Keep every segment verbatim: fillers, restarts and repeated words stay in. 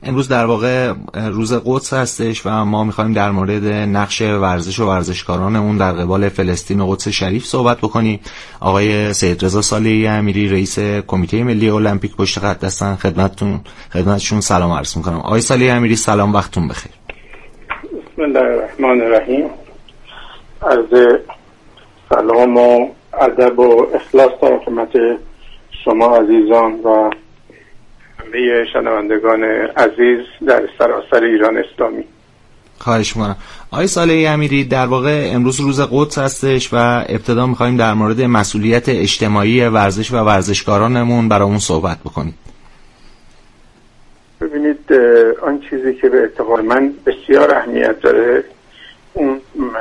امروز در واقع روز قدس هستش و ما میخوایم در مورد نقش ورزش و ورزشکاران اون در قبال فلسطین و قدس شریف صحبت بکنیم. آقای سید رضا صالحی امیری رئیس کمیته ملی المپیک پشت خط هستن. خدمتتون خدمتشون سلام عرض میکنم. آقای صالحی امیری سلام، وقتتون بخیر. بسم الله الرحمن الرحیم. از سلام و ادب و اخلاص در خدمت شما عزیزان و همه شنوندگان عزیز در سراسر ایران اسلامی. خواهش می‌کنم. آقای صالحی امیری، در واقع امروز روز قدس هستش و ابتدا می‌خوایم در مورد مسئولیت اجتماعی ورزش و ورزشکارانمون برامون صحبت بکنید. ببینید، آن چیزی که به اعتقاد من بسیار اهمیت داره اون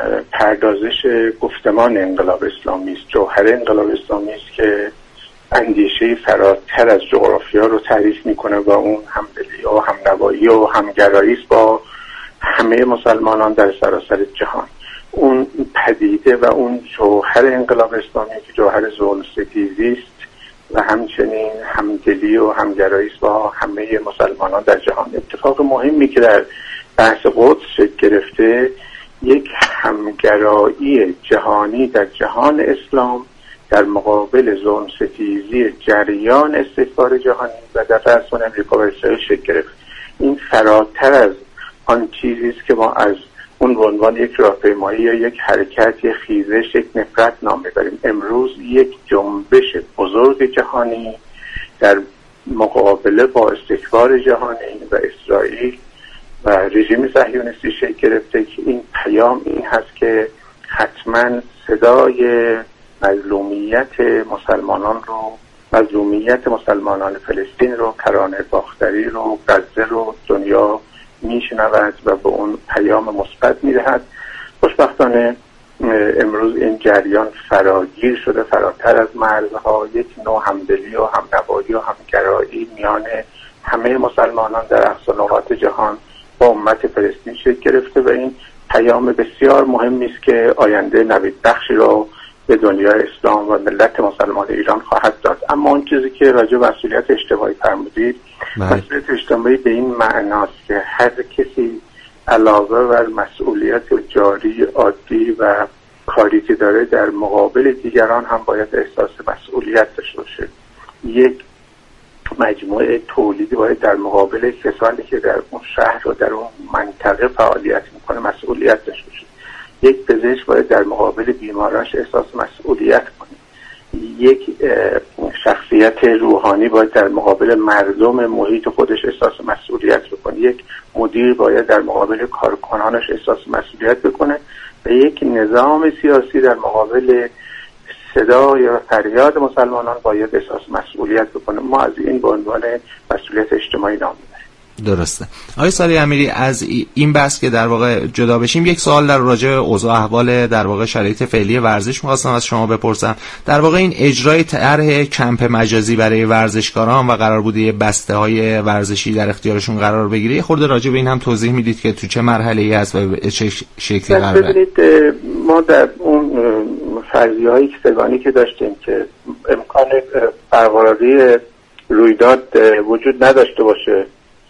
پردازش گفتمان انقلاب اسلامی است، جوهر انقلاب اسلامی است که اندیشه فراتر از جغرافیا رو تعریف میکنه و اون همدلی و همنوایی و همگرایی است با همه مسلمانان در سراسر جهان. اون پدیده و اون جوهر انقلاب اسلامی که جوهر ظلم ستیزی است و همچنین همدلی و همگرایی است با همه مسلمانان در جهان. اتفاق مهمی که در بحث قدس شکل گرفته یک همگرایی جهانی در جهان اسلام در مقابل ظلم ستیزی جریان استکبار جهانی و در فرسون امریکا و اسرائیل شکل گرفت. این فراتر از آن چیزی است که ما از اون به عنوان یک راهپیمایی یا یک حرکت، یک خیزش، یک نفرت نام میبریم. امروز یک جنبش بزرگ جهانی در مقابله با استکبار جهانی و اسرائیل و رژیم صهیونیستی شکل گرفته که این پیام این هست که حتما صدای مظلومیت مسلمانان رو، مظلومیت مسلمانان فلسطین رو، کرانه باختری رو، غزه رو دنیا میشنود و به اون پیام مثبت میدهد. خوشبختانه امروز این جریان فراگیر شده، فراتر از مرزها، یک نوع همدلی و همنوایی و همگرایی میان همه مسلمانان در اقصا نقاط جهان با امت فلسطین شکل گرفته و این پیام بسیار مهمی است که آینده نوید بخشی رو به دنیای اسلام و ملت مسلمان ایران خواهد داد. اما اون چیزی که راجع به مسئولیت اجتماعی فرمودید، مسئولیت اجتماعی به این معناست که هر کسی علاوه بر مسئولیت جاری عادی و کاری که داره در مقابل دیگران هم باید احساس مسئولیت داشته باشه. یک مجموعه تولیدی باید در مقابل کسانی که در اون شهر و در اون منطقه فعالیت میکنه مسئولیت داشته باشه. یک پزشک باید در مقابل بیماراش احساس مسئولیت کنه. یک شخصیت روحانی باید در مقابل مردم محیط خودش احساس مسئولیت بکنه. یک مدیر باید در مقابل کارکنانش احساس مسئولیت بکنه و یک نظام سیاسی در مقابل صدا یا فریاد مسلمانان باید احساس مسئولیت بکنه. ما از این به عنوان مسئولیت اجتماعی نام میبریم. درسته. آقای صالحی امیری، از این بحث که در واقع جدا بشیم، یک سوال در راجع به اوضاع احوال در واقع شرایط فعلی ورزش می‌خواستم از شما بپرسم. در واقع این اجرای طرح کمپ مجازی برای ورزشکاران و قرار بوده بسته‌های ورزشی در اختیارشون قرار بگیره، خورده راجع به این هم توضیح میدید که تو چه مرحله‌ای هست و به چه شکلی قراره؟ ببینید، ما در اون فرضیه‌های سگانی که داشتیم که امکان برقراری رویداد وجود نداشته باشه،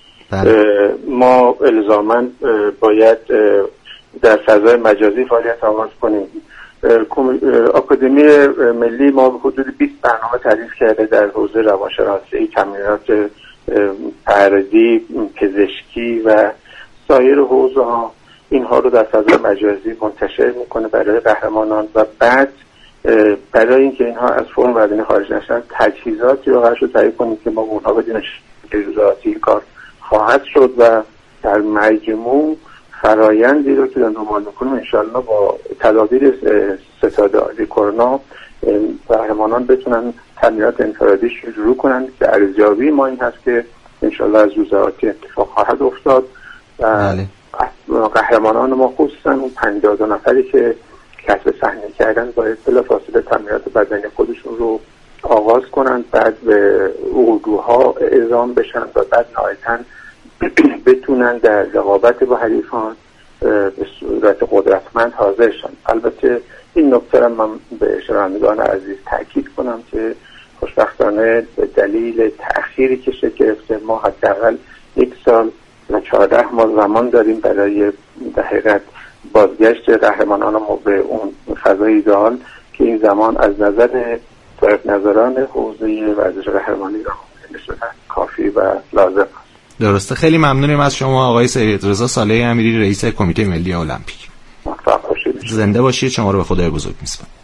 ما الزاماً باید در فضای مجازی فعالیت آغاز کنیم. آکادمی ملی ما حدود بیست برنامه تعریف کرده در حوزه روانشناسی، تمرینات فردی، پزشکی و سایر حوزه ها. اینها رو در فضای مجازی منتشر میکنه برای قهرمانان و بعد برای اینکه اینها از فرم بدنی خارج نشن تجهیزاتی رو قرار شد تهیه کنیم که ما اونها بدونیم که روزاتی کار خواهد شد و در مجموع فرایندی رو که دنبال میکنیم انشاءالله با تدابیر ستاد عالی کرونا قهرمانان بتونن تمرینات انفرادی شروع کنن که ارزیابی ما این هست که انشاءالله از روز آتی اتفاق خواهد افتاد و قهرمانان ما خصوصا اون پنجاه دو نفری که کسب صحنه کردن باید بلافاصله تمرینات بدنی خودشون رو آغاز کنند، بعد به اردوها اعزام بشن و بعد نهایتاً بتونن در رقابت با حریفان به صورت قدرتمند حاضر شن. البته این نکته را من به شنوندگان عزیز تاکید کنم که خوشبختانه به دلیل تأخیری که شکل گرفته ما حداقل یک سال و چهارده ماه زمان داریم برای در حقیقت بازگشت قهرمانان ما به اون فضای ایدئال که این زمان از نظر صاحب نظران حوزه ورزش قهرمانی را نسبتاً کافی و لازم است. درسته. خیلی ممنونیم از شما آقای سیدرضا صالح امیری، رئیس کمیته ملی المپیک. موفق باشید. زنده باشید. شما رو به خدای بزرگ میسپارم.